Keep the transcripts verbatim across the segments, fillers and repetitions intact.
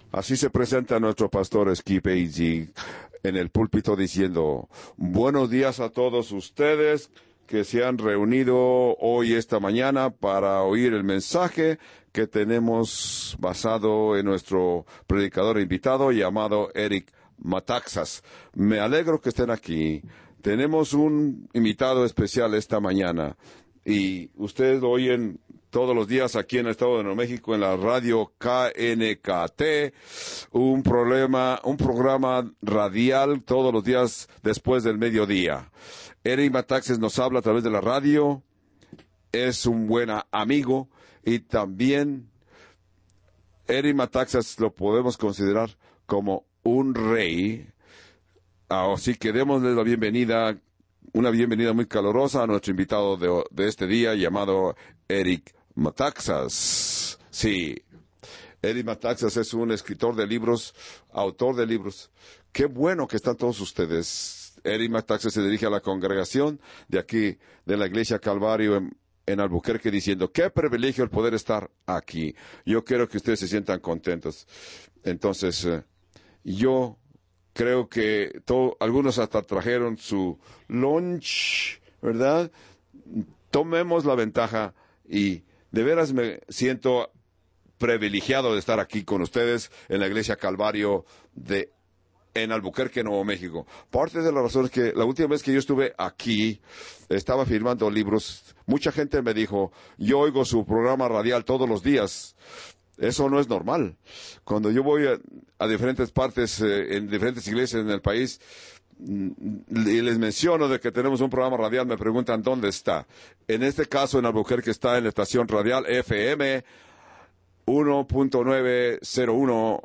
Así se presenta nuestro pastor Skip Agee en el púlpito diciendo: buenos días a todos ustedes que se han reunido hoy esta mañana para oír el mensaje que tenemos basado en nuestro predicador invitado llamado Eric Metaxas. Me alegro que estén aquí. Tenemos un invitado especial esta mañana y ustedes lo oyen todos los días aquí en el Estado de Nuevo México en la radio K N K T, un problema, un programa radial todos los días después del mediodía. Eric Metaxas nos habla a través de la radio, es un buen amigo y también Eric Metaxas lo podemos considerar como un rey. Así que démosle la bienvenida, una bienvenida muy calurosa a nuestro invitado de, de este día llamado Eric Metaxas. Sí, Eric Metaxas es un escritor de libros, autor de libros. Qué bueno que están todos ustedes. Eric Metaxas se dirige a la congregación de aquí, de la Iglesia Calvario en, en Albuquerque, diciendo: qué privilegio el poder estar aquí. Yo quiero que ustedes se sientan contentos. Entonces, eh, yo creo que todo, algunos hasta trajeron su lunch, ¿verdad? Tomemos la ventaja y de veras me siento privilegiado de estar aquí con ustedes en la Iglesia Calvario de en Albuquerque, Nuevo México. Parte de la razón es que la última vez que yo estuve aquí, estaba firmando libros. Mucha gente me dijo: yo oigo su programa radial todos los días. Eso no es normal. Cuando yo voy a, a diferentes partes, eh, en diferentes iglesias en el país, y les menciono de que tenemos un programa radial, me preguntan dónde está. En este caso, en Albuquerque está en la estación radial F M uno punto nueve cero uno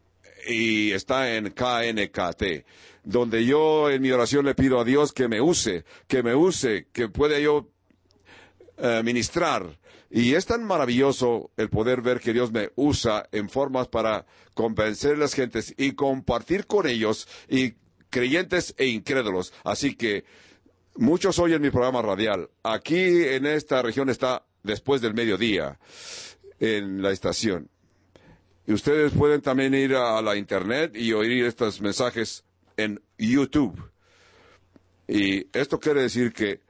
y está en K N K T, donde yo en mi oración le pido a Dios que me use, que me use, que pueda yo uh, ministrar. Y es tan maravilloso el poder ver que Dios me usa en formas para convencer a las gentes y compartir con ellos, y creyentes e incrédulos. Así que muchos oyen mi programa radial. Aquí en esta región está después del mediodía en la estación. Y ustedes pueden también ir a la internet y oír estos mensajes en YouTube. Y esto quiere decir que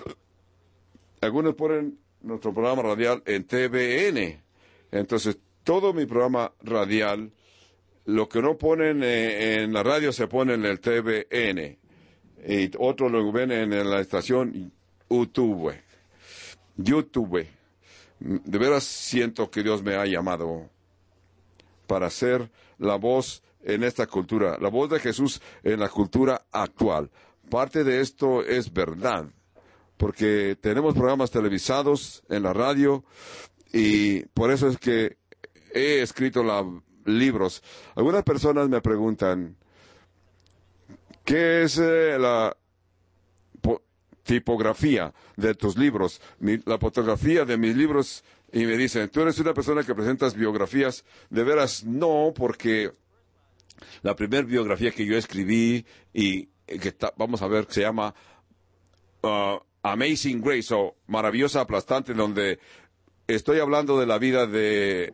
algunos ponen nuestro programa radial en T V N. Entonces, todo mi programa radial, lo que no ponen eh, en la radio se pone en el T V N. Y otros lo ven en, en la estación YouTube. YouTube. De veras siento que Dios me ha llamado para ser la voz en esta cultura, la voz de Jesús en la cultura actual. Parte de esto es verdad, porque tenemos programas televisados en la radio, y por eso es que he escrito la, libros. Algunas personas me preguntan: ¿qué es eh, la po- tipografía de tus libros? Mi, la fotografía de mis libros. Y me dicen: ¿tú eres una persona que presentas biografías? De veras, no, porque la primera biografía que yo escribí, y que ta, vamos a ver, se llama uh, Amazing Grace, o Maravillosa Aplastante, donde estoy hablando de la vida de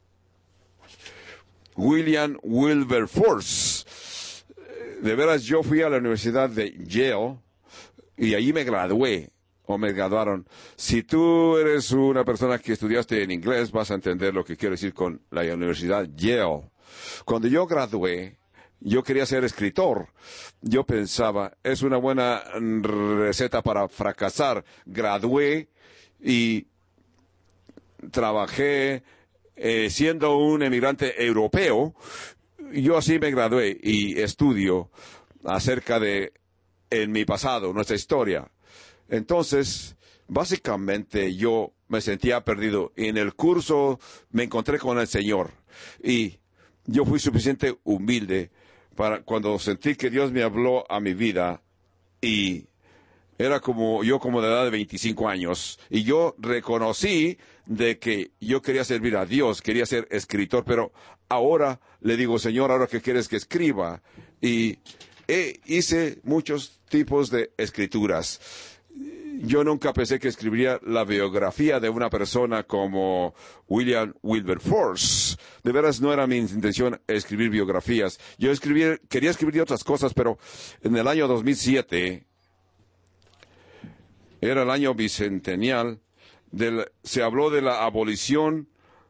William Wilberforce. De veras, yo fui a la Universidad de Yale y allí me gradué, o me graduaron. Si tú eres una persona que estudiaste en inglés, vas a entender lo que quiero decir con la Universidad Yale. Cuando yo gradué, yo quería ser escritor. Yo pensaba, es una buena receta para fracasar. Gradué y trabajé eh, siendo un emigrante europeo. Yo así me gradué y estudio acerca de en mi pasado, nuestra historia. Entonces, básicamente yo me sentía perdido. En el curso me encontré con el Señor y yo fui suficiente humilde para cuando sentí que Dios me habló a mi vida, y era como yo como de edad de veinticinco años, y yo reconocí de que yo quería servir a Dios, quería ser escritor, pero ahora le digo: Señor, ¿ahora qué quieres que escriba? Y eh, hice muchos tipos de escrituras. yo nunca pensé que escribiría la biografía de una persona como William Wilberforce. De veras no era mi intención escribir biografías. Yo escribí, quería escribir otras cosas, pero en el año dos mil siete, era el año bicentennial, del, se habló de la abolición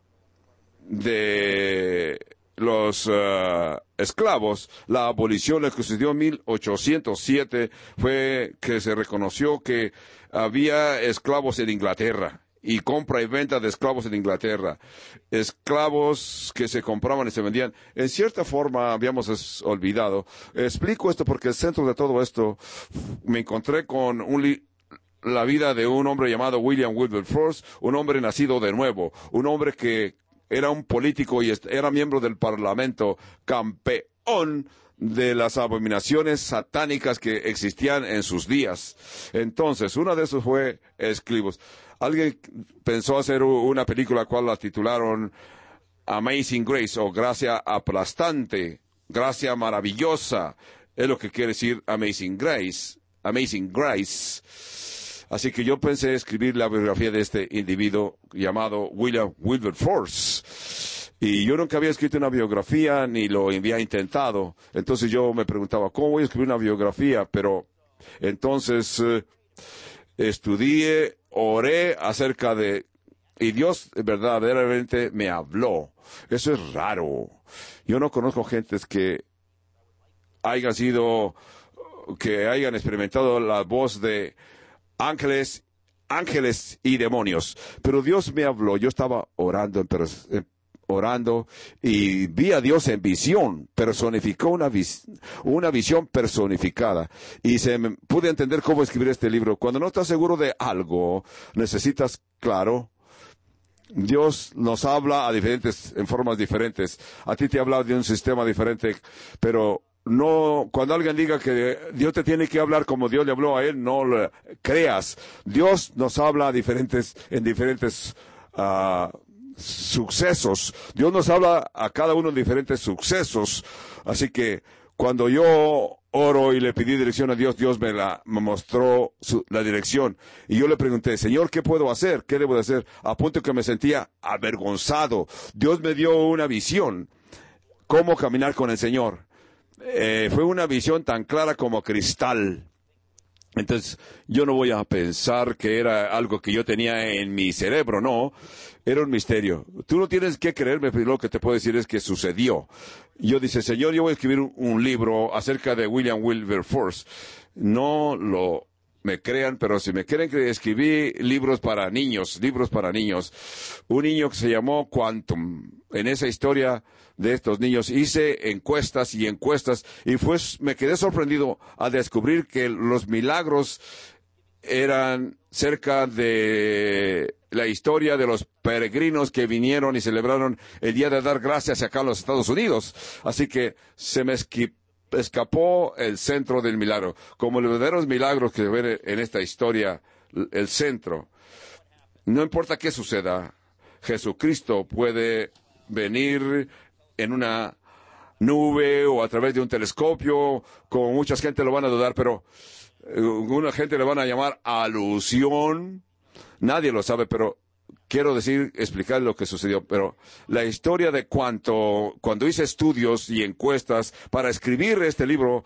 de los uh, esclavos. La abolición, la que sucedió en mil ochocientos siete, fue que se reconoció que había esclavos en Inglaterra, y compra y venta de esclavos en Inglaterra. Esclavos que se compraban y se vendían. En cierta forma habíamos es, olvidado. Explico esto porque el centro de todo esto, me encontré con un li la vida de un hombre llamado William Wilberforce, un hombre nacido de nuevo, un hombre que era un político y era miembro del Parlamento, campeón de las abominaciones satánicas que existían en sus días. Entonces, uno de esos fue esclavos. Alguien pensó hacer una película cual la titularon Amazing Grace, o Gracia Aplastante, Gracia Maravillosa, es lo que quiere decir Amazing Grace, Amazing Grace. Así que yo pensé escribir la biografía de este individuo llamado William Wilberforce. Y yo nunca había escrito una biografía, ni lo había intentado. Entonces yo me preguntaba, ¿cómo voy a escribir una biografía? Pero entonces eh, estudié, oré acerca de... Y Dios verdaderamente me habló. Eso es raro. Yo no conozco gentes que hayan sido, que hayan experimentado la voz de ángeles, ángeles y demonios. Pero Dios me habló. Yo estaba orando en, en orando y vi a Dios en visión, personificó una, vis una visión personificada, y se me, pude entender cómo escribir este libro. Cuando no estás seguro de algo, necesitas, claro, Dios nos habla a diferentes, en formas diferentes. A ti te habla de un sistema diferente, pero no, cuando alguien diga que Dios te tiene que hablar como Dios le habló a él, no lo creas. Dios nos habla a diferentes, en diferentes uh, sucesos. Dios nos habla a cada uno en diferentes sucesos. Así que cuando yo oro y le pedí dirección a Dios, Dios me la me mostró su, la dirección. Y yo le pregunté, Señor, ¿qué puedo hacer? ¿Qué debo de hacer? A punto que me sentía avergonzado. Dios me dio una visión. ¿Cómo caminar con el Señor? Eh, fue una visión tan clara como cristal. Entonces, yo no voy a pensar que era algo que yo tenía en mi cerebro, no. Era un misterio. Tú no tienes que creerme, pero lo que te puedo decir es que sucedió. Yo dije, Señor, yo voy a escribir un, un libro acerca de William Wilberforce. No lo me crean, pero si me quieren que escribí libros para niños, libros para niños. Un niño que se llamó Quantum. En esa historia de estos niños hice encuestas y encuestas, y pues me quedé sorprendido a descubrir que los milagros eran cerca de la historia de los peregrinos que vinieron y celebraron el Día de Dar Gracias acá en los Estados Unidos. Así que se me escapó el centro del milagro. Como los verdaderos milagros que ven en esta historia, el centro. No importa qué suceda, Jesucristo puede venir en una nube o a través de un telescopio, como mucha gente lo van a dudar, pero una gente le van a llamar alusión. Nadie lo sabe, pero quiero decir, explicar lo que sucedió. Pero la historia de cuánto, cuando hice estudios y encuestas para escribir este libro,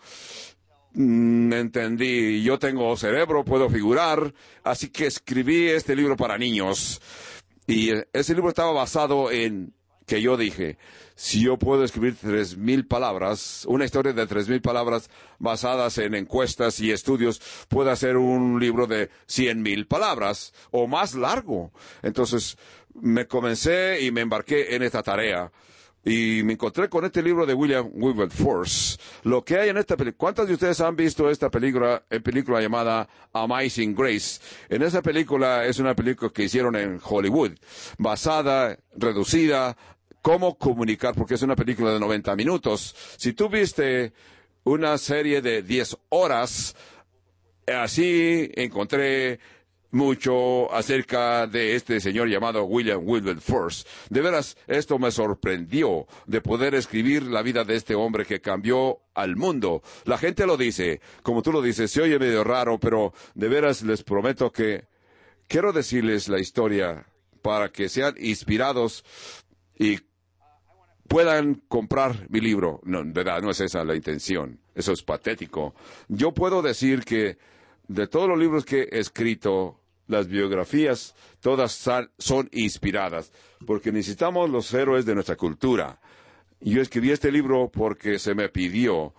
mmm, entendí, yo tengo cerebro, puedo figurar, así que escribí este libro para niños. Y ese libro estaba basado en que yo dije, si yo puedo escribir tres mil palabras, una historia de tres mil palabras basadas en encuestas y estudios, puedo hacer un libro de cien mil palabras o más largo. Entonces me comencé y me embarqué en esta tarea. Y me encontré con este libro de William Wilberforce. Lo que hay en esta película. ¿Cuántos de ustedes han visto esta película, en película llamada Amazing Grace? En esa película es una película que hicieron en Hollywood, basada, reducida, cómo comunicar, porque es una película de noventa minutos. Si tú viste una serie de diez horas, así encontré mucho acerca de este señor llamado William Wilberforce. De veras, esto me sorprendió de poder escribir la vida de este hombre que cambió al mundo. La gente lo dice, como tú lo dices, se oye medio raro, pero de veras les prometo que quiero decirles la historia para que sean inspirados y puedan comprar mi libro. No, en verdad, no es esa la intención. Eso es patético. Yo puedo decir que de todos los libros que he escrito, las biografías, todas son inspiradas, porque necesitamos los héroes de nuestra cultura. Yo escribí este libro porque se me pidió.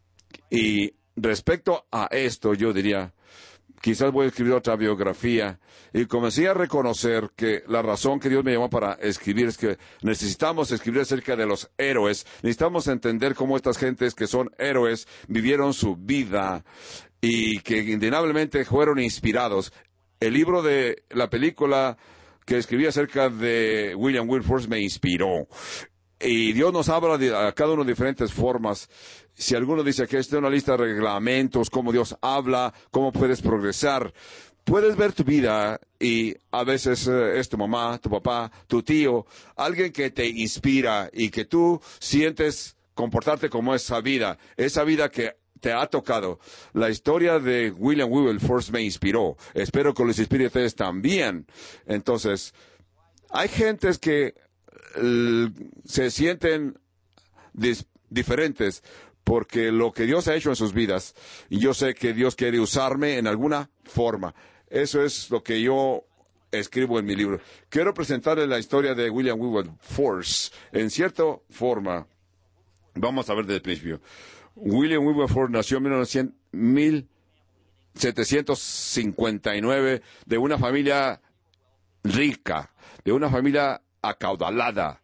Y respecto a esto, yo diría, quizás voy a escribir otra biografía. Y comencé a reconocer que la razón que Dios me llamó para escribir es que necesitamos escribir acerca de los héroes. Necesitamos entender cómo estas gentes que son héroes vivieron su vida y que indudablemente fueron inspirados. El libro de la película que escribí acerca de William Wilberforce me inspiró. Y Dios nos habla de, a cada uno de diferentes formas. Si alguno dice que esta es una lista de reglamentos, cómo Dios habla, cómo puedes progresar, puedes ver tu vida y a veces eh, es tu mamá, tu papá, tu tío, alguien que te inspira y que tú sientes comportarte como esa vida, esa vida que te ha tocado. La historia de William Wilberforce me inspiró. Espero que los inspire a ustedes también. Entonces, hay gentes que uh, se sienten dis- diferentes porque lo que Dios ha hecho en sus vidas, y yo sé que Dios quiere usarme en alguna forma. Eso es lo que yo escribo en mi libro. Quiero presentarles la historia de William Wilberforce. En cierta forma, vamos a ver desde el principio. William Wilberforce nació en mil setecientos cincuenta y nueve de una familia rica, de una familia acaudalada.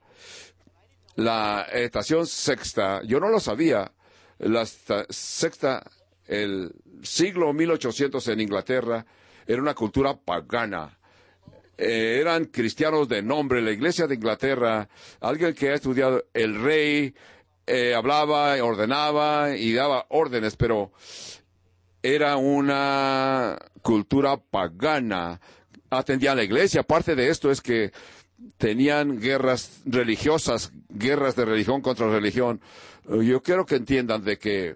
La estación sexta, yo no lo sabía, la esta, sexta, el siglo mil ochocientos en Inglaterra, era una cultura pagana. Eh, eran cristianos de nombre. La iglesia de Inglaterra, alguien que ha estudiado, el rey eh, hablaba, ordenaba y daba órdenes, pero era una cultura pagana. Atendían a la iglesia. Parte de esto es que tenían guerras religiosas, guerras de religión contra religión. Yo quiero que entiendan de que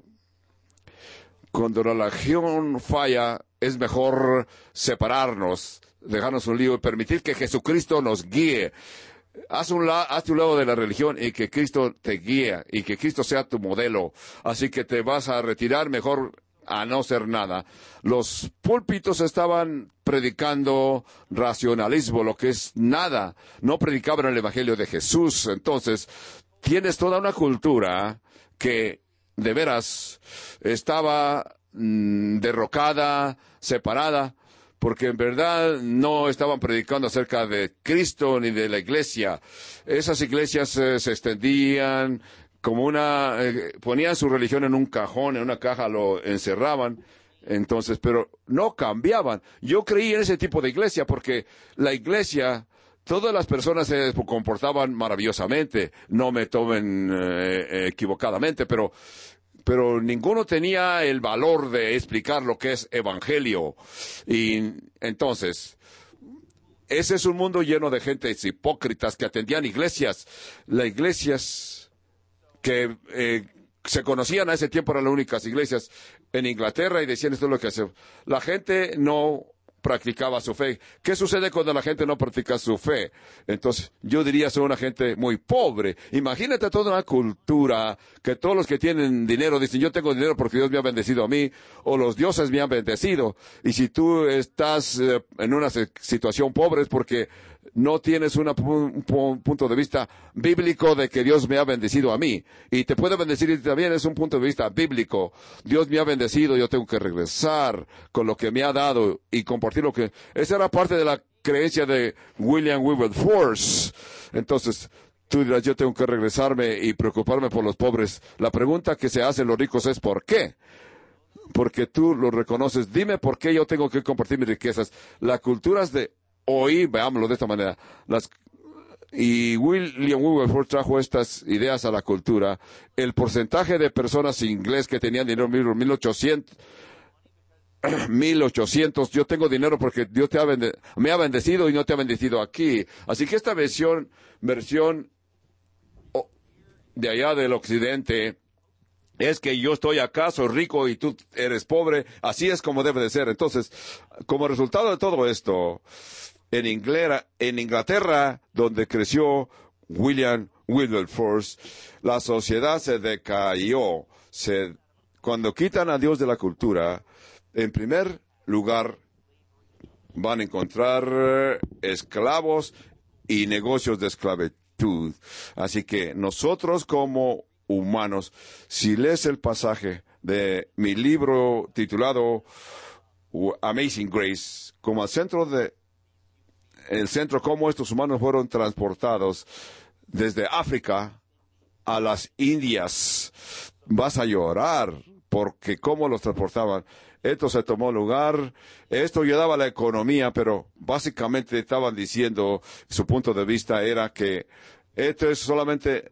cuando la religión falla, es mejor separarnos, dejarnos un lío y permitir que Jesucristo nos guíe. Haz un, la, haz un lado de la religión y que Cristo te guíe y que Cristo sea tu modelo. Así que te vas a retirar mejor a no ser nada. Los púlpitos estaban predicando racionalismo, lo que es nada. No predicaban el Evangelio de Jesús. Entonces, tienes toda una cultura que de veras estaba mmm, derrocada, separada, porque en verdad no estaban predicando acerca de Cristo ni de la iglesia. Esas iglesias eh, se extendían como una, eh, ponían su religión en un cajón, en una caja, lo encerraban, entonces, pero no cambiaban. Yo creí en ese tipo de iglesia porque la iglesia, todas las personas se comportaban maravillosamente, no me tomen eh, equivocadamente, pero pero ninguno tenía el valor de explicar lo que es evangelio. Y entonces, ese es un mundo lleno de gentes hipócritas que atendían iglesias. Las iglesias que eh, se conocían a ese tiempo eran las únicas iglesias en Inglaterra y decían esto es lo que hace. La gente no practicaba su fe. ¿Qué sucede cuando la gente no practica su fe? Entonces, yo diría son una gente muy pobre. Imagínate toda una cultura que todos los que tienen dinero dicen, yo tengo dinero porque Dios me ha bendecido a mí, o los dioses me han bendecido. Y si tú estás eh, en una situación pobre es porque no tienes una, un, un punto de vista bíblico de que Dios me ha bendecido a mí. Y te puede bendecir y también es un punto de vista bíblico. Dios me ha bendecido, yo tengo que regresar con lo que me ha dado y compartir lo que... Esa era parte de la creencia de William Wilberforce. Entonces, tú dirás, yo tengo que regresarme y preocuparme por los pobres. La pregunta que se hacen los ricos es ¿por qué? Porque tú lo reconoces. Dime por qué yo tengo que compartir mis riquezas. Las culturas de hoy, veámoslo de esta manera, las, y William Wilberforce trajo estas ideas a la cultura. El porcentaje de personas inglés que tenían dinero en mil ochocientos mil ochocientos, yo tengo dinero porque Dios te ha bende- me ha bendecido y no te ha bendecido aquí. Así que esta versión, versión oh, de allá del occidente, es que yo estoy acá, soy rico y tú eres pobre. Así es como debe de ser. Entonces, como resultado de todo esto, en Inglaterra, en Inglaterra, donde creció William Wilberforce, la sociedad se decayó. Se, cuando quitan a Dios de la cultura, en primer lugar, van a encontrar esclavos y negocios de esclavitud. Así que nosotros como humanos, si lees el pasaje de mi libro titulado Amazing Grace, como al centro de, el centro cómo estos humanos fueron transportados desde África a las Indias, vas a llorar porque cómo los transportaban. Esto se tomó lugar, esto ayudaba a la economía, pero básicamente estaban diciendo, su punto de vista era que esto es solamente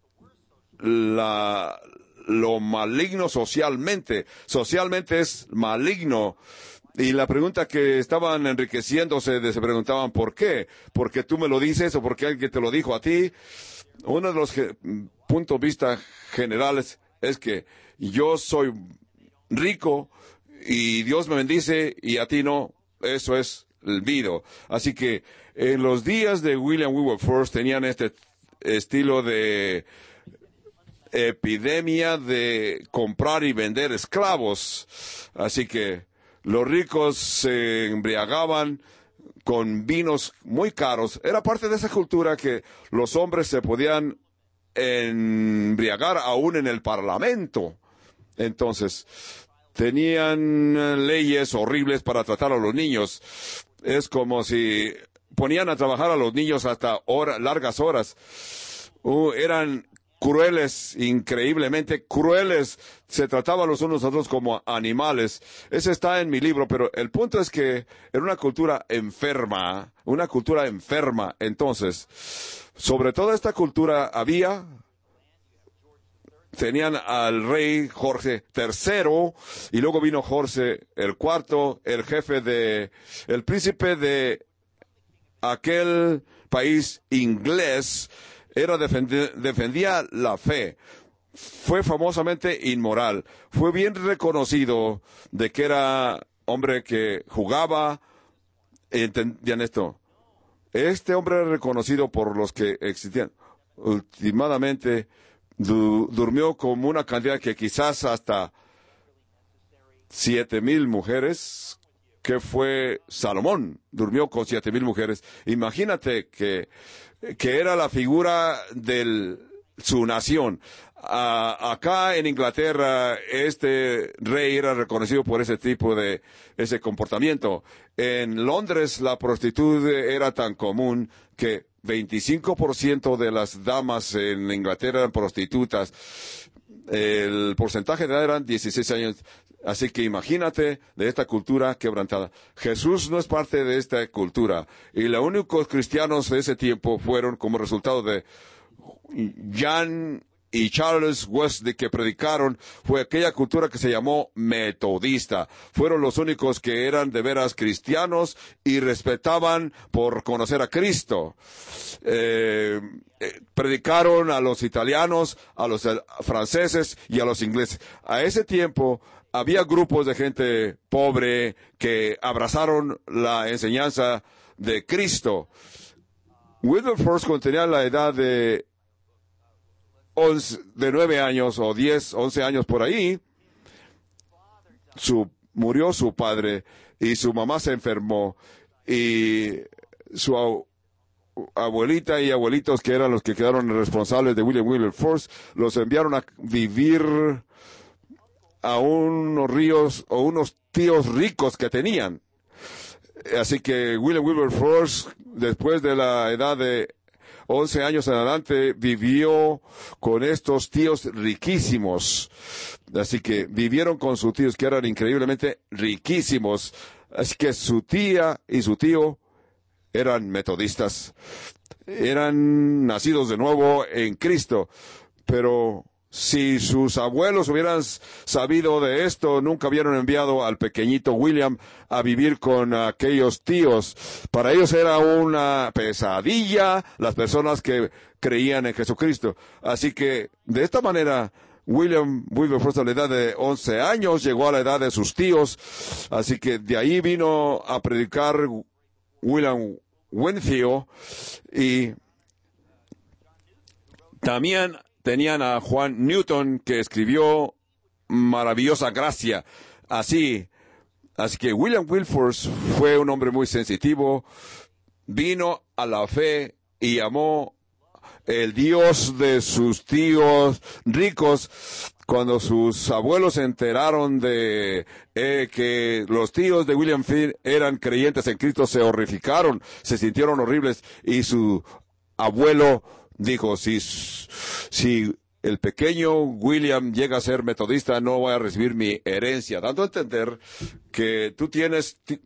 la, lo maligno socialmente. Socialmente es maligno. Y la pregunta que estaban enriqueciéndose, se preguntaban, ¿por qué? ¿Porque tú me lo dices o porque alguien te lo dijo a ti? Uno de los ge- puntos de vista generales es que yo soy rico y Dios me bendice y a ti no. Eso es el vido. Así que en los días de William Wilberforce tenían este estilo de epidemia de comprar y vender esclavos. Así que los ricos se embriagaban con vinos muy caros. Era parte de esa cultura que los hombres se podían embriagar aún en el parlamento. Entonces, tenían eh, leyes horribles para tratar a los niños. Es como si ponían a trabajar a los niños hasta hora, largas horas. Uh, eran crueles, increíblemente crueles. Se trataban los unos a los otros como animales. Ese está en mi libro, pero el punto es que era una cultura enferma, una cultura enferma. Entonces, sobre toda esta cultura había, tenían al rey Jorge tercero, y luego vino Jorge el cuarto, el jefe de, el príncipe de aquel país inglés, era defendía, defendía la fe. Fue famosamente inmoral. Fue bien reconocido de que era hombre que jugaba. ¿Entendían esto? Este hombre era reconocido por los que existían. Últimamente du durmió como una cantidad que quizás hasta siete mil mujeres, que fue Salomón, durmió con siete mil mujeres. Imagínate que, que era la figura de su nación. A, acá en Inglaterra, este rey era reconocido por ese tipo de, ese comportamiento. En Londres, la prostitución era tan común que veinticinco por ciento de las damas en Inglaterra eran prostitutas. El porcentaje de edad eran dieciséis años. Así que imagínate de esta cultura quebrantada. Jesús no es parte de esta cultura. Y los únicos cristianos de ese tiempo fueron como resultado de Jan y Charles Wesley, que predicaron, fue aquella cultura que se llamó metodista. Fueron los únicos que eran de veras cristianos y respetaban por conocer a Cristo. Eh, eh, predicaron a los italianos, a los eh, franceses y a los ingleses. A ese tiempo había grupos de gente pobre que abrazaron la enseñanza de Cristo. Wilberforce, cuando tenía la edad de once, de nueve años o diez, once años por ahí, su, murió su padre y su mamá se enfermó y su abu abuelita y abuelitos, que eran los que quedaron responsables de William Wilberforce, los enviaron a vivir a unos ríos o unos tíos ricos que tenían. Así que William Wilberforce, después de la edad de once años en adelante, vivió con estos tíos riquísimos. Así que vivieron con sus tíos, que eran increíblemente riquísimos. Así que su tía y su tío eran metodistas. Eran nacidos de nuevo en Cristo. Pero Si sus abuelos hubieran sabido de esto, nunca hubieran enviado al pequeñito William a vivir con aquellos tíos. Para ellos era una pesadilla las personas que creían en Jesucristo. Así que, de esta manera, William Wilberforce, a la edad de once años, llegó a la edad de sus tíos. Así que de ahí vino a predicar William Winfield. Y también tenían a Juan Newton, que escribió Maravillosa Gracia. Así, así que William Wilberforce fue un hombre muy sensitivo, vino a la fe y amó el Dios de sus tíos ricos. Cuando sus abuelos se enteraron de eh, que los tíos de William Field eran creyentes en Cristo, se horrificaron, se sintieron horribles, y su abuelo dijo, si, si el pequeño William llega a ser metodista, no voy a recibir mi herencia, dando a entender que tú tienes t-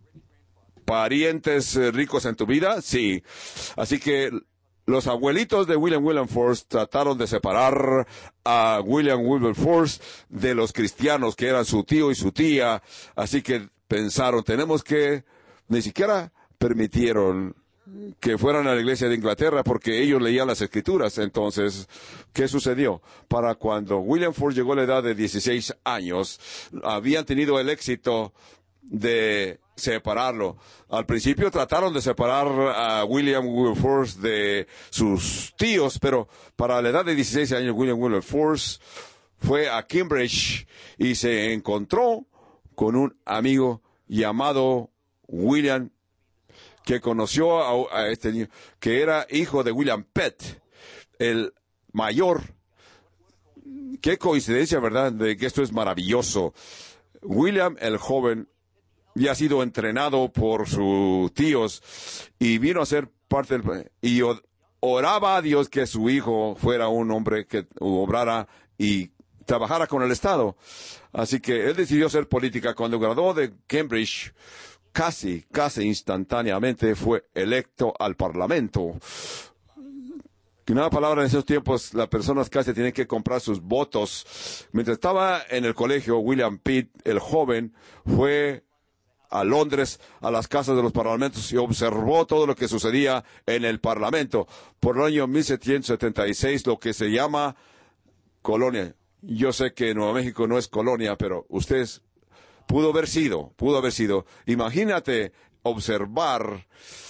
parientes ricos en tu vida. Sí. Así que los abuelitos de William Wilberforce trataron de separar a William Wilberforce de los cristianos, que eran su tío y su tía. Así que pensaron, tenemos que, ni siquiera permitieron que fueran a la iglesia de Inglaterra porque ellos leían las escrituras. Entonces, ¿qué sucedió? Para cuando William Ford llegó a la edad de dieciséis años, habían tenido el éxito de separarlo. Al principio trataron de separar a William Wilberforce de sus tíos, pero para la edad de dieciséis años, William Wilberforce fue a Cambridge y se encontró con un amigo llamado William, que conoció a, a este niño, que era hijo de William Pitt, el mayor. Qué coincidencia, ¿verdad?, de que esto es maravilloso. William, el joven, había sido entrenado por sus tíos y vino a ser parte del... y oraba a Dios que su hijo fuera un hombre que obrara y trabajara con el Estado. Así que él decidió hacer política. Cuando graduó de Cambridge, casi, casi instantáneamente fue electo al Parlamento. En una palabra, en esos tiempos, las personas casi tienen que comprar sus votos. Mientras estaba en el colegio, William Pitt, el joven, fue a Londres, a las casas de los parlamentos, y observó todo lo que sucedía en el Parlamento. Por el año mil setecientos setenta y seis, lo que se llama colonia. Yo sé que Nuevo México no es colonia, pero ustedes pudo haber sido, pudo haber sido. Imagínate observar,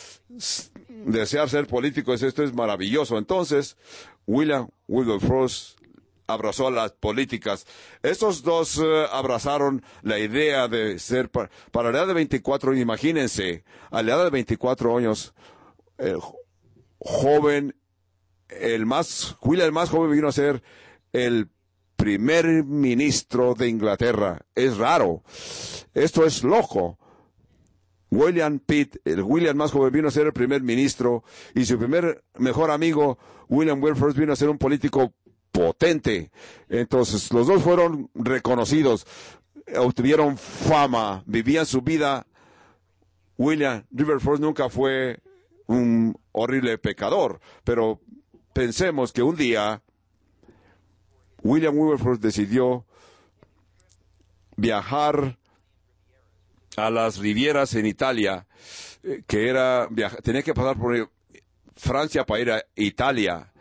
desear ser político, esto es maravilloso. Entonces, William Wilberforce abrazó a las políticas. Estos dos uh, abrazaron la idea de ser, para, para la edad de veinticuatro, imagínense, a la edad de veinticuatro años, el joven, el más, William el más joven vino a ser el primer ministro de Inglaterra. Es raro. Esto es loco. William Pitt, el William más joven, vino a ser el primer ministro, y su primer mejor amigo, William Wilberforce, vino a ser un político potente. Entonces, los dos fueron reconocidos, obtuvieron fama, vivían su vida. William Wilberforce nunca fue un horrible pecador, pero pensemos que un día William Wilberforce decidió viajar a las Rivieras en Italia, eh, que era, viaja, tenía que pasar por Francia para ir a Italia.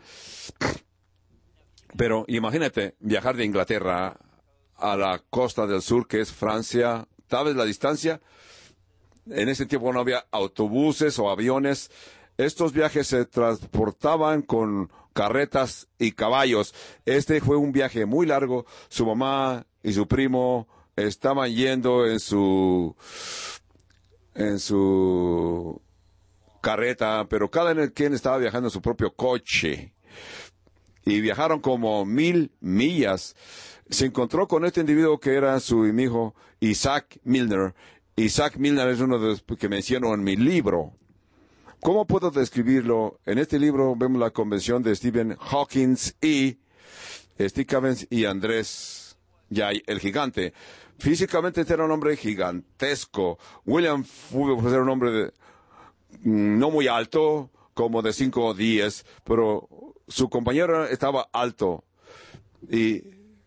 Pero imagínate viajar de Inglaterra a la costa del sur, que es Francia. ¿Sabes la distancia? En ese tiempo no había autobuses o aviones. Estos viajes se transportaban con carretas y caballos. Este fue un viaje muy largo. Su mamá y su primo estaban yendo en su en su carreta, pero cada quien estaba viajando en su propio coche. Y viajaron como mil millas. Se encontró con este individuo que era su hijo, Isaac Milner. Isaac Milner es uno de los que menciono en mi libro. ¿Cómo puedo describirlo? En este libro vemos la convención de Stephen Hawking y Steve Cavens y Andrés Yay, el gigante. Físicamente era un hombre gigantesco. William Wilberforce era un hombre de, no muy alto, como de cinco o diez, pero su compañero estaba alto. y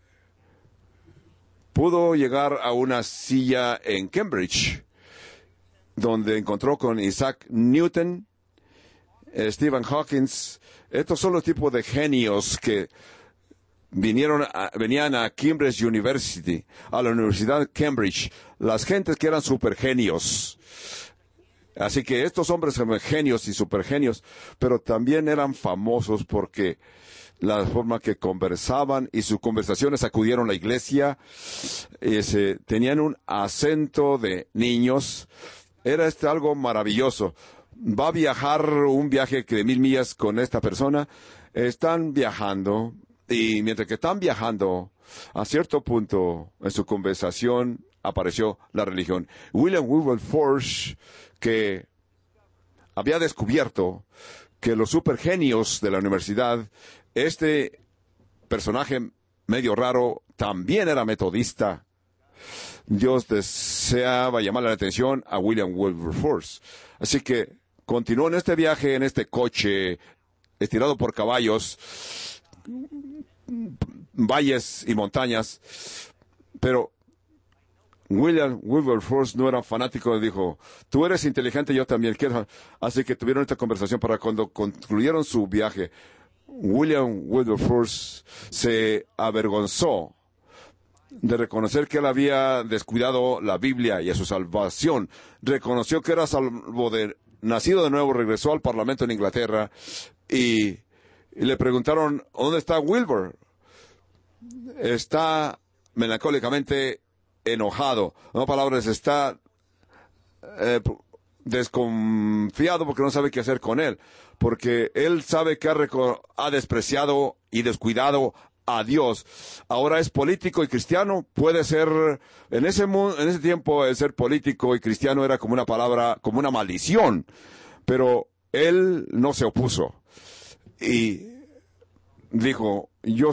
pudo llegar a una silla en Cambridge, donde encontró con Isaac Newton, Stephen Hawking. Estos son los tipos de genios que vinieron a, venían a Cambridge University, a la Universidad de Cambridge, las gentes que eran supergenios. Así que estos hombres eran genios y supergenios, pero también eran famosos porque la forma que conversaban y sus conversaciones acudieron a la iglesia, ese, tenían un acento de niños. Era este algo maravilloso. Va a viajar un viaje de mil millas con esta persona. Están viajando y mientras que están viajando, a cierto punto en su conversación apareció la religión. William Wilberforce, que había descubierto que los supergenios de la universidad, este personaje medio raro, también era metodista. Dios deseaba llamarle la atención a William Wilberforce. Así que continuó en este viaje, en este coche, estirado por caballos, valles y montañas, pero William Wilberforce no era fanático, dijo, tú eres inteligente, yo también quiero. Así que tuvieron esta conversación para cuando concluyeron su viaje. William Wilberforce se avergonzó de reconocer que él había descuidado la Biblia y a su salvación. Reconoció que era salvo de, nacido de nuevo, regresó al Parlamento en Inglaterra y, y le preguntaron, ¿dónde está Wilbur? Está melancólicamente enojado. No palabras, está eh, desconfiado porque no sabe qué hacer con él. Porque él sabe que ha, ha despreciado y descuidado a Dios. Ahora es político y cristiano. Puede ser, en ese, en ese tiempo el ser político y cristiano era como una palabra, como una maldición. Pero él no se opuso. Y dijo, yo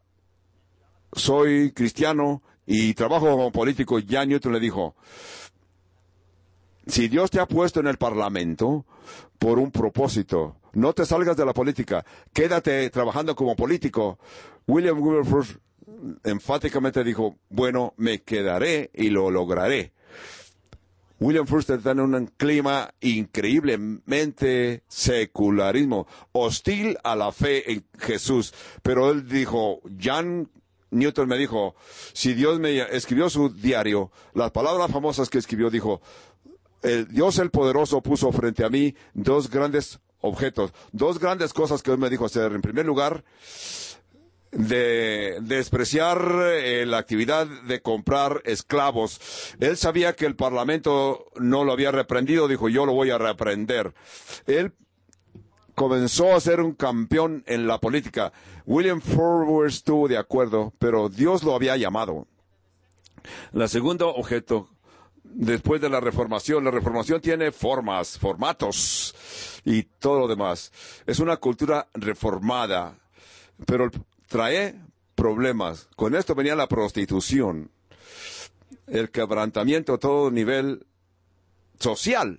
soy cristiano y trabajo como político. Ya Newton le dijo, si Dios te ha puesto en el Parlamento por un propósito, no te salgas de la política, quédate trabajando como político. William Wilberforce enfáticamente dijo, bueno, me quedaré y lo lograré. William Forster está en un clima increíblemente secularismo, hostil a la fe en Jesús. Pero él dijo, John Newton me dijo, si Dios me escribió su diario, las palabras famosas que escribió, dijo, el Dios el poderoso puso frente a mí dos grandes objetos, dos grandes cosas que él me dijo hacer. En primer lugar, de despreciar eh, la actividad de comprar esclavos. Él sabía que el Parlamento no lo había reprendido, dijo, yo lo voy a reprender. Él comenzó a ser un campeón en la política. William Forward estuvo de acuerdo, pero Dios lo había llamado. El segundo objeto, después de la reformación, la reformación tiene formas, formatos y todo lo demás. Es una cultura reformada, pero trae problemas. Con esto venía la prostitución, el quebrantamiento a todo nivel social.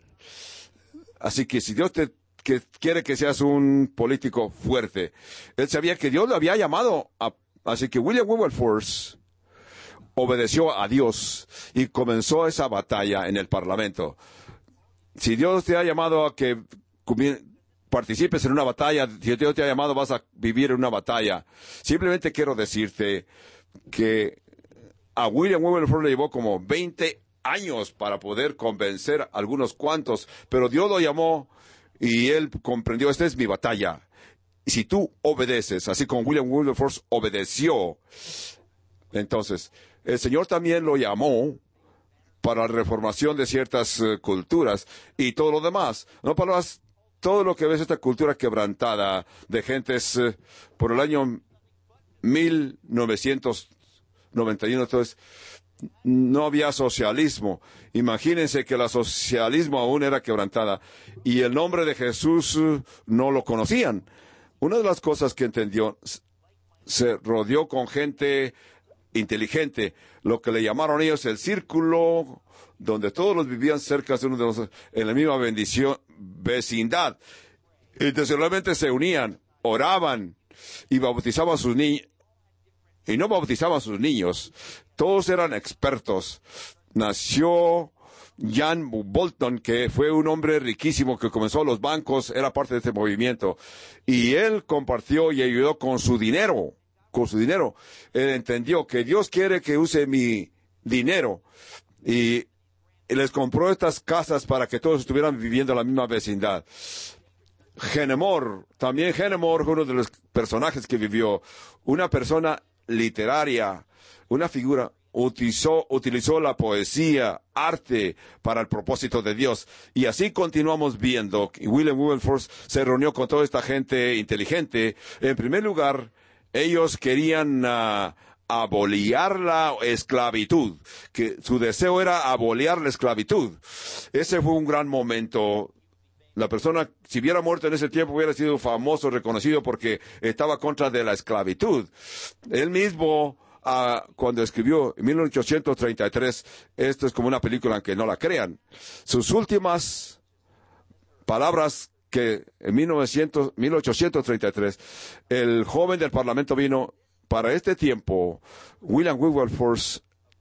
Así que si Dios te que quiere que seas un político fuerte, él sabía que Dios lo había llamado. A, así que William Wilberforce obedeció a Dios y comenzó esa batalla en el Parlamento. Si Dios te ha llamado a que participes en una batalla, si Dios te ha llamado, vas a vivir en una batalla. Simplemente quiero decirte que a William Wilberforce le llevó como veinte años para poder convencer a algunos cuantos, pero Dios lo llamó y él comprendió, esta es mi batalla. Y si tú obedeces, así como William Wilberforce obedeció, entonces el Señor también lo llamó para la reformación de ciertas uh, culturas y todo lo demás. No palabras, todo lo que ves esta cultura quebrantada de gentes uh, por el año mil novecientos noventa y uno, entonces no había socialismo. Imagínense que el socialismo aún era quebrantada y el nombre de Jesús uh, no lo conocían. Una de las cosas que entendió, se rodeó con gente inteligente, lo que le llamaron ellos el círculo, donde todos los vivían cerca de uno de los, en la misma bendición, vecindad. Intencionalmente se unían, oraban y bautizaban a sus niños y no bautizaban a sus niños. Todos eran expertos. Nació John Bolton, que fue un hombre riquísimo que comenzó los bancos, era parte de este movimiento. Y él compartió y ayudó con su dinero, con su dinero. Él entendió que Dios quiere que use mi dinero. Y les compró estas casas para que todos estuvieran viviendo en la misma vecindad. Genemore, también Genemore fue uno de los personajes que vivió. Una persona literaria, una figura. Utilizó, utilizó la poesía, arte, para el propósito de Dios. Y así continuamos viendo. William Wilberforce se reunió con toda esta gente inteligente. En primer lugar, ellos querían uh, abolir la esclavitud. Que su deseo era abolir la esclavitud. Ese fue un gran momento. La persona, si hubiera muerto en ese tiempo, hubiera sido famoso, reconocido, porque estaba contra de la esclavitud. Él mismo, Uh, cuando escribió en mil ochocientos treinta y tres, esto es como una película, aunque no la crean, sus últimas palabras que en mil ochocientos treinta y tres, el joven del Parlamento vino, para este tiempo, William Wilberforce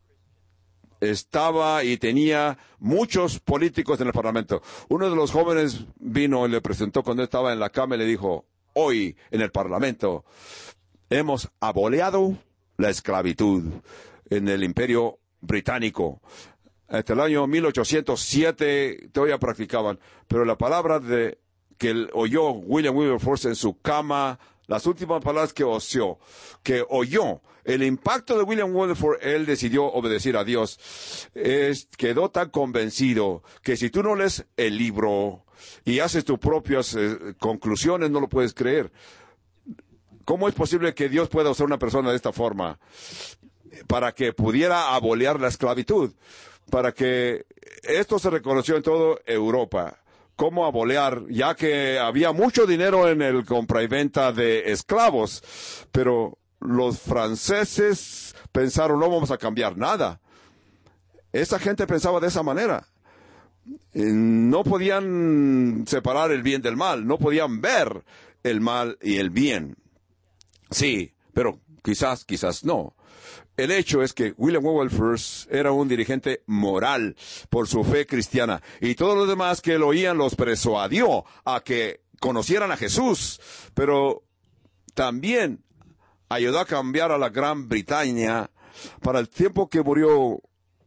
estaba y tenía muchos políticos en el Parlamento. Uno de los jóvenes vino y le presentó cuando estaba en la cama y le dijo, hoy en el Parlamento hemos aboleado la esclavitud en el Imperio Británico. Hasta el año mil ochocientos siete todavía practicaban, pero la palabra de que él oyó William Wilberforce en su cama, las últimas palabras que oyó, que oyó, el impacto de William Wilberforce, él decidió obedecer a Dios. Es, quedó tan convencido que si tú no lees el libro y haces tus propias eh, conclusiones, no lo puedes creer. ¿Cómo es posible que Dios pueda usar una persona de esta forma? Para que pudiera abolir la esclavitud. Para que esto se reconoció en toda Europa. ¿Cómo abolir? Ya que había mucho dinero en el compra y venta de esclavos. Pero los franceses pensaron, no vamos a cambiar nada. Esa gente pensaba de esa manera. No podían separar el bien del mal. No podían ver el mal y el bien. Sí, pero quizás, quizás no. El hecho es que William Wilberforce era un dirigente moral por su fe cristiana. Y todos los demás que lo oían los persuadió a que conocieran a Jesús. Pero también ayudó a cambiar a la Gran Bretaña. Para el tiempo que murió,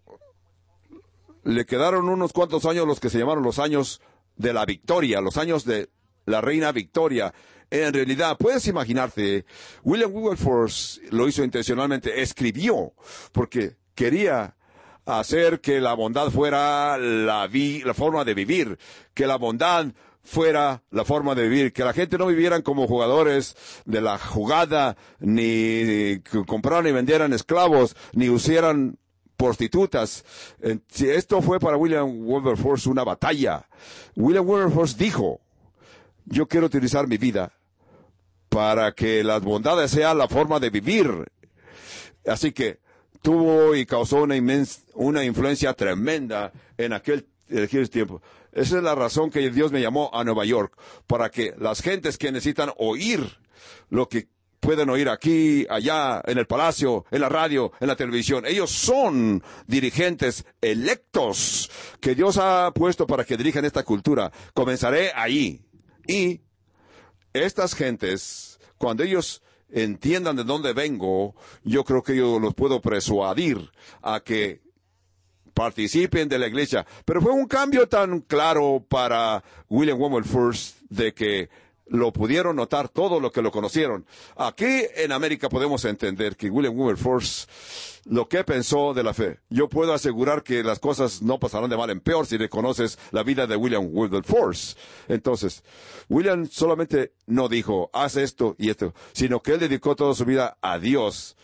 le quedaron unos cuantos años, los que se llamaron los años de la victoria, los años de la reina Victoria. En realidad, puedes imaginarte, William Wilberforce lo hizo intencionalmente, escribió, porque quería hacer que la bondad fuera la, vi, la forma de vivir, que la bondad fuera la forma de vivir, que la gente no vivieran como jugadores de la jugada, ni que compraran y vendieran esclavos, ni usaran prostitutas. Esto fue para William Wilberforce una batalla. William Wilberforce dijo, yo quiero utilizar mi vida para que las bondades sean la forma de vivir. Así que tuvo y causó una, inmens, una influencia tremenda en aquel, en aquel tiempo. Esa es la razón que Dios me llamó a Nueva York, para que las gentes que necesitan oír lo que pueden oír aquí, allá, en el palacio, en la radio, en la televisión. Ellos son dirigentes electos que Dios ha puesto para que dirijan esta cultura. Comenzaré ahí. Y estas gentes, cuando ellos entiendan de dónde vengo, yo creo que yo los puedo persuadir a que participen de la iglesia. Pero fue un cambio tan claro para William Wilberforce de que lo pudieron notar todo lo que lo conocieron. Aquí en América podemos entender que William Wilberforce, lo que pensó de la fe. Yo puedo asegurar que las cosas no pasarán de mal en peor si reconoces la vida de William Wilberforce. Entonces, William solamente no dijo, haz esto y esto, sino que él dedicó toda su vida a Dios.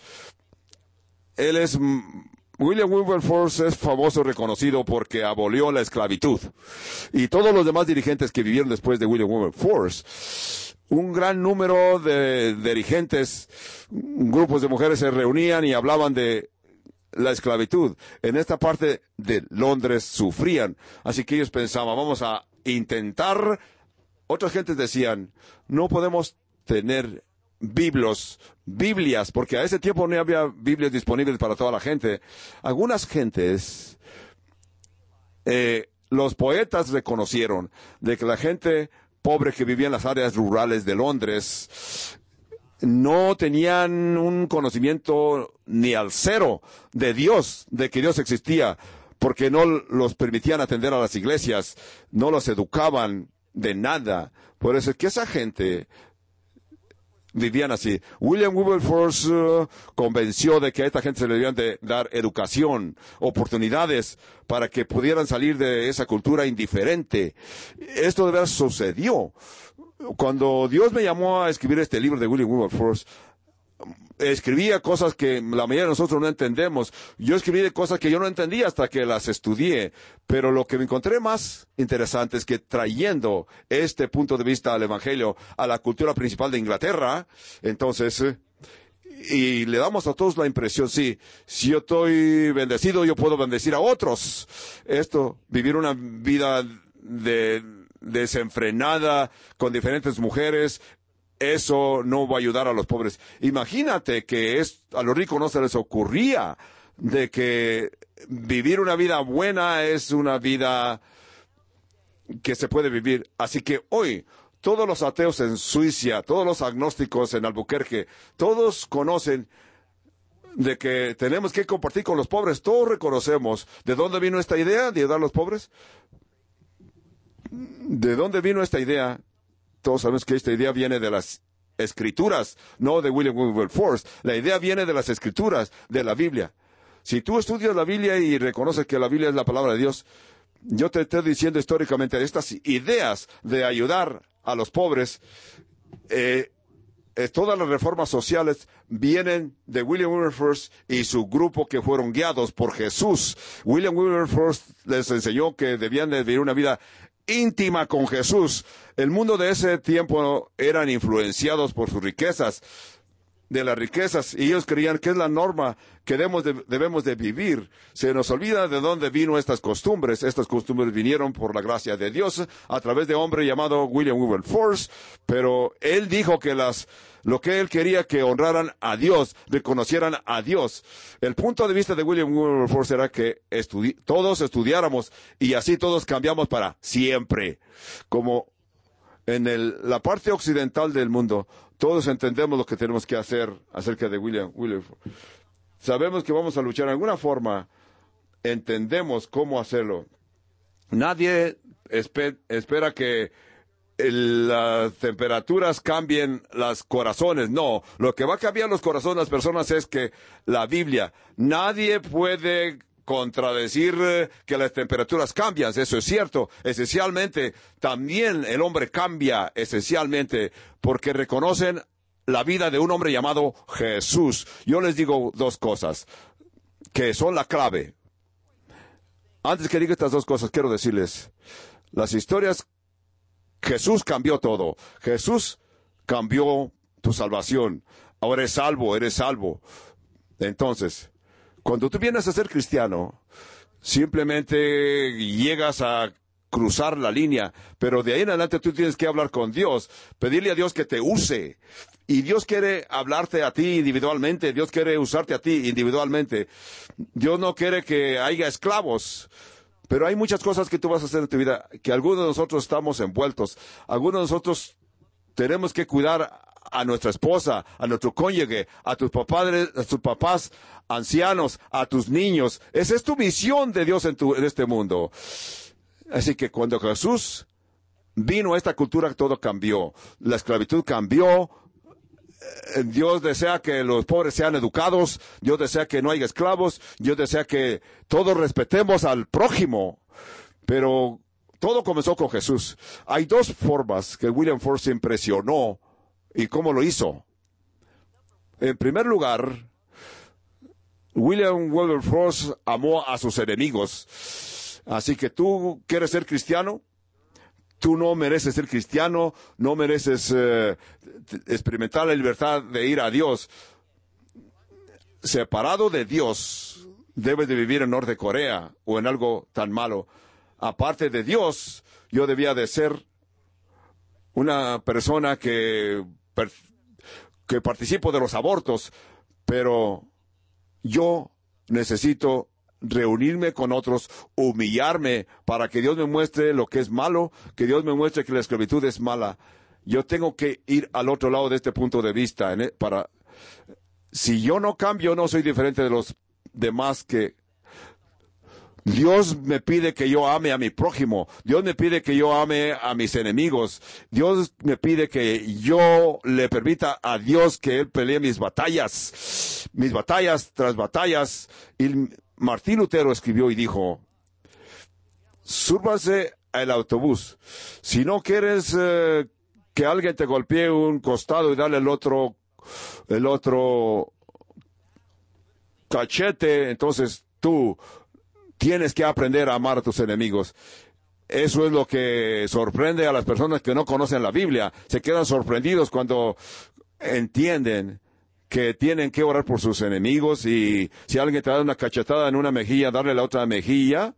Él es... William Wilberforce es famoso, reconocido porque abolió la esclavitud. Y todos los demás dirigentes que vivieron después de William Wilberforce, un gran número de dirigentes, grupos de mujeres se reunían y hablaban de la esclavitud. En esta parte de Londres sufrían. Así que ellos pensaban, vamos a intentar. Otras gentes decían, no podemos tener biblos, Biblias, porque a ese tiempo no había Biblias disponibles para toda la gente. Algunas gentes, eh, los poetas reconocieron de que la gente pobre que vivía en las áreas rurales de Londres no tenían un conocimiento ni al cero de Dios, de que Dios existía, porque no los permitían atender a las iglesias, no los educaban de nada. Por eso es que esa gente vivían así. William Wilberforce uh, convenció de que a esta gente se le debían de dar educación, oportunidades para que pudieran salir de esa cultura indiferente. Esto de verdad sucedió. Cuando Dios me llamó a escribir este libro de William Wilberforce, escribía cosas que la mayoría de nosotros no entendemos. Yo escribí de cosas que yo no entendía hasta que las estudié. Pero lo que me encontré más interesante es que trayendo este punto de vista al Evangelio a la cultura principal de Inglaterra, entonces, eh, y le damos a todos la impresión, sí, si yo estoy bendecido, yo puedo bendecir a otros. Esto, vivir una vida de desenfrenada con diferentes mujeres, eso no va a ayudar a los pobres. Imagínate que es, a los ricos no se les ocurría de que vivir una vida buena es una vida que se puede vivir. Así que hoy, todos los ateos en Suiza, todos los agnósticos en Albuquerque, todos conocen de que tenemos que compartir con los pobres. Todos reconocemos de dónde vino esta idea de ayudar a los pobres. ¿De dónde vino esta idea? Todos sabemos que esta idea viene de las Escrituras, no de William Wilberforce. La idea viene de las Escrituras, de la Biblia. Si tú estudias la Biblia y reconoces que la Biblia es la palabra de Dios, yo te estoy diciendo históricamente, estas ideas de ayudar a los pobres, eh, eh, todas las reformas sociales vienen de William Wilberforce y su grupo que fueron guiados por Jesús. William Wilberforce les enseñó que debían de vivir una vida íntima con Jesús. El mundo de ese tiempo eran influenciados por sus riquezas, de las riquezas, y ellos creían que es la norma que debemos de, debemos de vivir. Se nos olvida de dónde vino estas costumbres. Estas costumbres vinieron por la gracia de Dios a través de un hombre llamado William Wilberforce, pero él dijo que las lo que él quería que honraran a Dios, reconocieran a Dios. El punto de vista de William Wilberforce era que estudi- todos estudiáramos y así todos cambiamos para siempre. Como en el, la parte occidental del mundo, todos entendemos lo que tenemos que hacer acerca de William Wilberforce. Sabemos que vamos a luchar de alguna forma, entendemos cómo hacerlo. Nadie espe- espera que el, las temperaturas cambien los corazones. No, lo que va a cambiar los corazones de las personas es que la Biblia, nadie puede contradecir eh, que las temperaturas cambian. Eso es cierto. Esencialmente, también el hombre cambia esencialmente porque reconocen la vida de un hombre llamado Jesús. Yo les digo dos cosas que son la clave. Antes que diga estas dos cosas, quiero decirles, las historias, Jesús cambió todo. Jesús cambió tu salvación. Ahora eres salvo, eres salvo. Entonces, cuando tú vienes a ser cristiano, simplemente llegas a cruzar la línea, pero de ahí en adelante tú tienes que hablar con Dios, pedirle a Dios que te use. Y Dios quiere hablarte a ti individualmente, Dios quiere usarte a ti individualmente. Dios no quiere que haya esclavos. Pero hay muchas cosas que tú vas a hacer en tu vida, que algunos de nosotros estamos envueltos. Algunos de nosotros tenemos que cuidar a nuestra esposa, a nuestro cónyuge, a tus papás, a tus papás ancianos, a tus niños. Esa es tu misión de Dios en, tu, en este mundo. Así que cuando Jesús vino a esta cultura, todo cambió. La esclavitud cambió. Dios desea que los pobres sean educados, Dios desea que no haya esclavos, Dios desea que todos respetemos al prójimo, pero todo comenzó con Jesús. Hay dos formas que William Force impresionó y cómo lo hizo. En primer lugar, William Wilberforce amó a sus enemigos. Así que tú quieres ser cristiano, tú no mereces ser cristiano, no mereces eh, experimentar la libertad de ir a Dios. Separado de Dios, debes de vivir en Norte Corea o en algo tan malo. Aparte de Dios, yo debía de ser una persona que per- que participo de los abortos, pero yo necesito reunirme con otros, humillarme para que Dios me muestre lo que es malo, que Dios me muestre que la esclavitud es mala. Yo tengo que ir al otro lado de este punto de vista, ¿eh? para, si yo no cambio, no soy diferente de los demás que Dios me pide que yo ame a mi prójimo. Dios me pide que yo ame a mis enemigos. Dios me pide que yo le permita a Dios que Él pelee mis batallas. Mis batallas tras batallas. Y Martín Lutero escribió y dijo, súbase al autobús. Si no quieres eh, que alguien te golpee un costado y darle el otro, el otro cachete, entonces tú tienes que aprender a amar a tus enemigos. Eso es lo que sorprende a las personas que no conocen la Biblia. Se quedan sorprendidos cuando entienden que tienen que orar por sus enemigos, y si alguien te da una cachetada en una mejilla, darle la otra mejilla.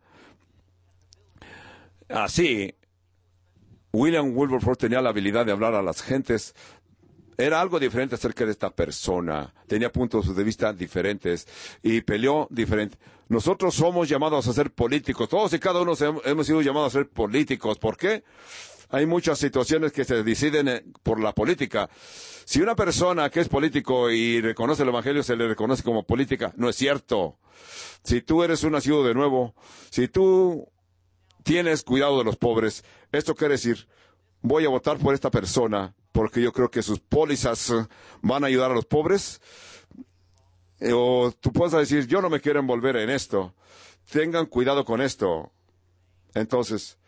Así, William Wilberforce tenía la habilidad de hablar a las gentes. Era algo diferente acerca de esta persona. Tenía puntos de vista diferentes y peleó diferente. Nosotros somos llamados a ser políticos. Todos y cada uno hemos sido llamados a ser políticos. ¿Por qué? Hay muchas situaciones que se deciden por la política. Si una persona que es político y reconoce el Evangelio se le reconoce como política, no es cierto. Si tú eres un nacido de nuevo, si tú tienes cuidado de los pobres, esto quiere decir, voy a votar por esta persona porque yo creo que sus pólizas van a ayudar a los pobres. O tú puedes decir, yo no me quiero envolver en esto. Tengan cuidado con esto. Entonces,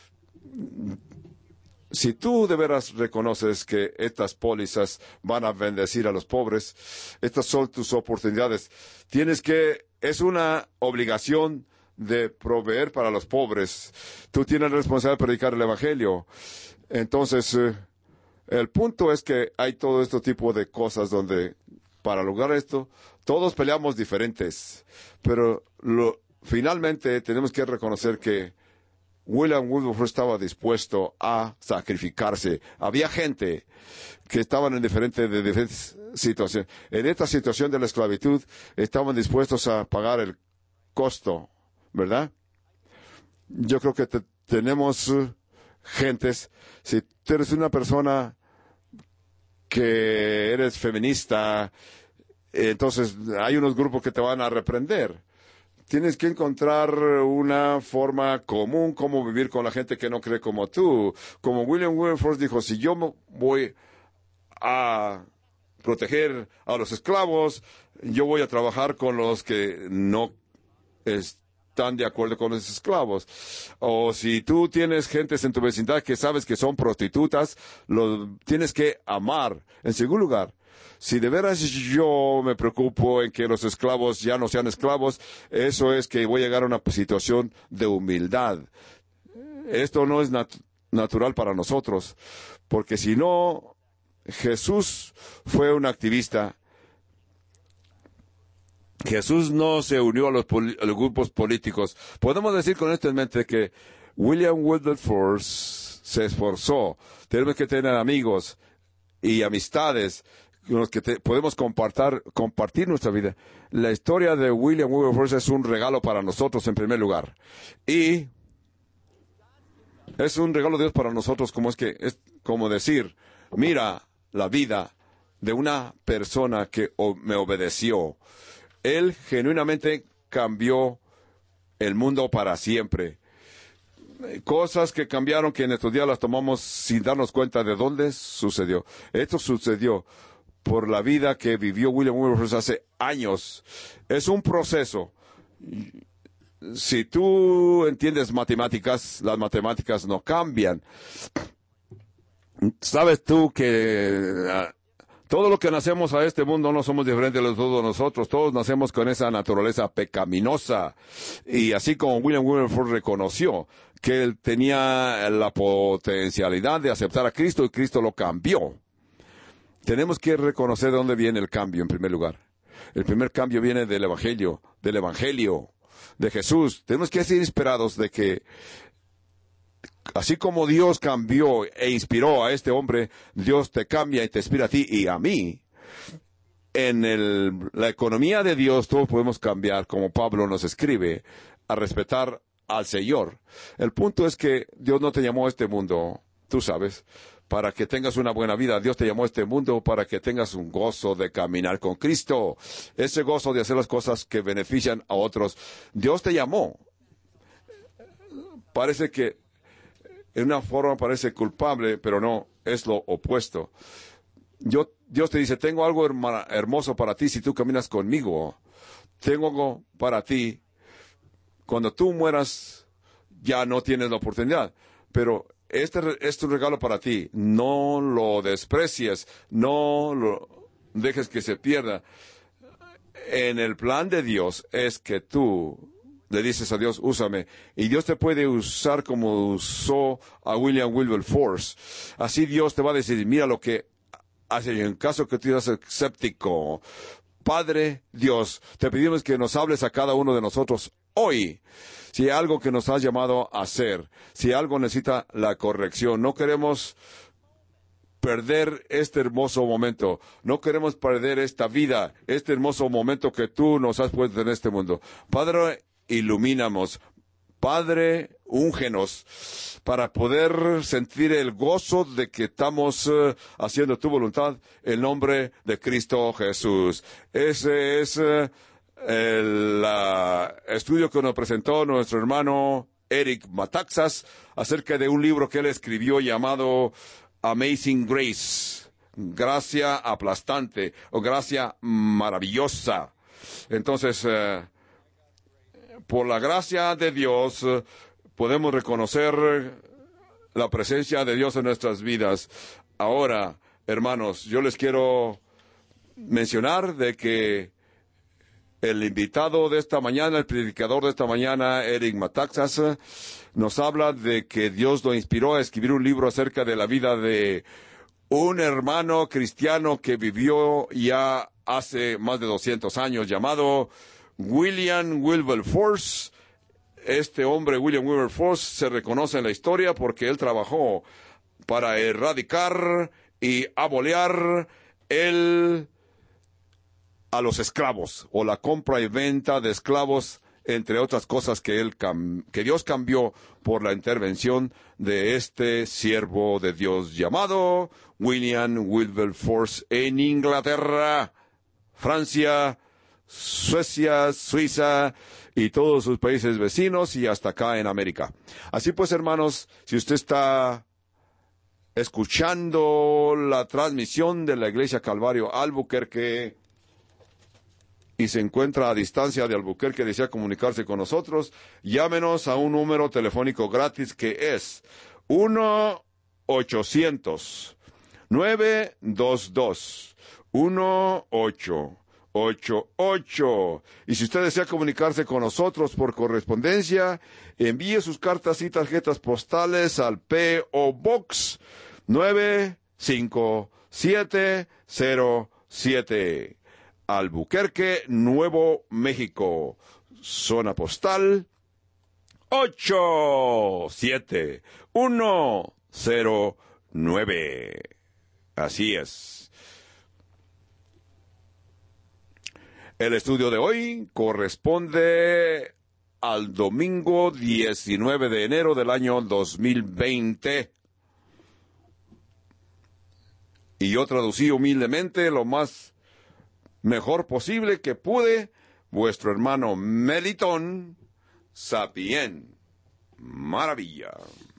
si tú de veras reconoces que estas pólizas van a bendecir a los pobres, estas son tus oportunidades. Tienes que, es una obligación de proveer para los pobres. Tú tienes la responsabilidad de predicar el Evangelio. Entonces, eh, el punto es que hay todo este tipo de cosas donde, para lograr esto, todos peleamos diferentes. Pero lo, finalmente tenemos que reconocer que William Wilberforce estaba dispuesto a sacrificarse. Había gente que estaban en diferentes, de diferentes situaciones. En esta situación de la esclavitud, estaban dispuestos a pagar el costo, ¿verdad? Yo creo que te, tenemos uh, gentes, si tú eres una persona que eres feminista, entonces hay unos grupos que te van a reprender. Tienes que encontrar una forma común cómo vivir con la gente que no cree como tú. Como William Wilberforce dijo, si yo voy a proteger a los esclavos, yo voy a trabajar con los que no están de acuerdo con los esclavos. O si tú tienes gentes en tu vecindad que sabes que son prostitutas, los tienes que amar. En segundo lugar, si de veras yo me preocupo en que los esclavos ya no sean esclavos, eso es que voy a llegar a una situación de humildad. Esto no es nat- natural para nosotros, porque si no, Jesús fue un activista. Jesús no se unió a los, poli- a los grupos políticos. Podemos decir con esto en mente que William Wilberforce se esforzó. Tenemos que tener amigos y amistades con los que te, podemos compartir, compartir nuestra vida. La historia de William Wilberforce es un regalo para nosotros en primer lugar. Y es un regalo de Dios para nosotros, como es que, es como decir, mira la vida de una persona que o, me obedeció. Él genuinamente cambió el mundo para siempre. Cosas que cambiaron que en estos días las tomamos sin darnos cuenta de dónde sucedió. Esto sucedió por la vida que vivió William Wilberforce hace años. Es un proceso. Si tú entiendes matemáticas, las matemáticas no cambian. Sabes tú que uh, todo lo que nacemos a este mundo no somos diferentes de todos nosotros. Todos nacemos con esa naturaleza pecaminosa. Y así como William Wilberforce reconoció que él tenía la potencialidad de aceptar a Cristo y Cristo lo cambió. Tenemos que reconocer de dónde viene el cambio en primer lugar. El primer cambio viene del Evangelio, del Evangelio de Jesús. Tenemos que ser inspirados de que así como Dios cambió e inspiró a este hombre, Dios te cambia y te inspira a ti y a mí. en el, la economía de Dios todos podemos cambiar, como Pablo nos escribe, a respetar al Señor. El punto es que Dios no te llamó a este mundo, tú sabes, para que tengas una buena vida. Dios te llamó a este mundo para que tengas un gozo de caminar con Cristo, ese gozo de hacer las cosas que benefician a otros. Dios te llamó. Parece que en una forma parece culpable, pero no, es lo opuesto. Yo, Dios te dice, tengo algo herma- hermoso para ti si tú caminas conmigo. Tengo algo para ti. Cuando tú mueras, ya no tienes la oportunidad. Pero este es tu regalo para ti. No lo desprecies. No lo dejes que se pierda. En el plan de Dios es que tú le dices a Dios, úsame. Y Dios te puede usar como usó a William Wilberforce. Así Dios te va a decir, mira lo que hace en caso que tú seas escéptico. Padre Dios, te pedimos que nos hables a cada uno de nosotros hoy. Si hay algo que nos has llamado a hacer, si algo necesita la corrección, no queremos perder este hermoso momento. No queremos perder esta vida, este hermoso momento que tú nos has puesto en este mundo. Padre, ilumínamos. Padre, úngenos para poder sentir el gozo de que estamos uh, haciendo tu voluntad en el nombre de Cristo Jesús. Ese es uh, el uh, estudio que nos presentó nuestro hermano Eric Metaxas acerca de un libro que él escribió llamado Amazing Grace, gracia aplastante o gracia maravillosa. Entonces, uh, por la gracia de Dios, uh, podemos reconocer la presencia de Dios en nuestras vidas. Ahora, hermanos, yo les quiero mencionar de que el invitado de esta mañana, el predicador de esta mañana, Eric Metaxas, nos habla de que Dios lo inspiró a escribir un libro acerca de la vida de un hermano cristiano que vivió ya hace más de doscientos años, llamado William Wilberforce. Este hombre, William Wilberforce, se reconoce en la historia porque él trabajó para erradicar y abolir el a los esclavos, o la compra y venta de esclavos, entre otras cosas que él cam- que Dios cambió por la intervención de este siervo de Dios llamado William Wilberforce en Inglaterra, Francia, Suecia, Suiza y todos sus países vecinos y hasta acá en América. Así pues, hermanos, si usted está escuchando la transmisión de la Iglesia Calvario Albuquerque y se encuentra a distancia de Albuquerque, desea comunicarse con nosotros, llámenos a un número telefónico gratis que es uno ochocientos nueve dos dos uno ocho ocho ocho. Y si usted desea comunicarse con nosotros por correspondencia, envíe sus cartas y tarjetas postales al P O Box nueve cinco siete cero siete, Albuquerque, Nuevo México, zona postal ocho siete uno cero nueve. Así es. El estudio de hoy corresponde al domingo diecinueve de enero del año dos mil veinte. Y yo traducí humildemente lo más mejor posible que pude, vuestro hermano Melitón Sapien. Maravilla.